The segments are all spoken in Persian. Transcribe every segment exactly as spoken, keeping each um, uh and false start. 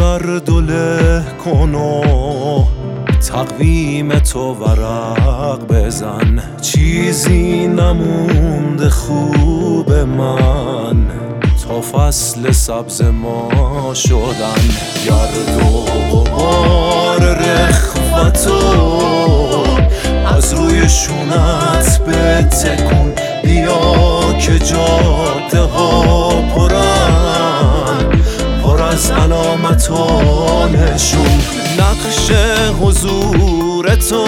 گرد و له کن و تقویم تو ورق بزن، چیزی نمونده خوب من تا فصل سبز ما شدن. گرد و غبار رخوتو از روی شونت بتکن، بیا که جاده ها پرن پر از علامت و نشون. نقش حضور تو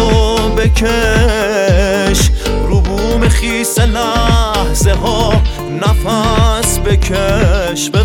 بکش رو بوم خیس لحظه ها، نفس بکش به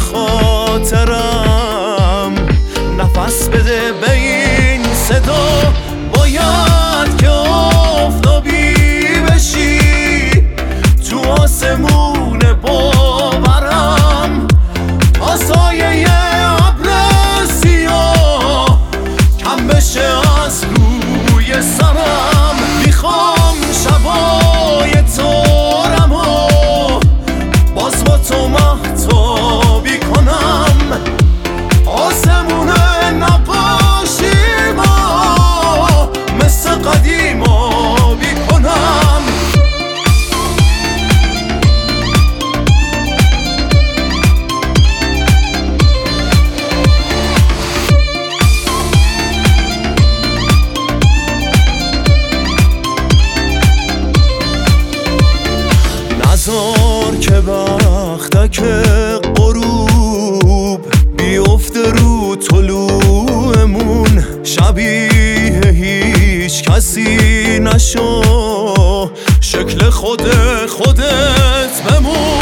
خاطرم، نفس بده به این صدا. باید که آفتابی بشی تو آسمون باورم، تا سایه ابر سیاه کم بشه از روی سرم. میخوام شبای تارم و باز با تو مهتابی کنم، آسمون نقاشی ما مثل قدیم آبی کنم. نذار که وقتک غروب بیفته رو طلوعمون، شبیه هیچ کسی نشو، شکل خود خودت بمون.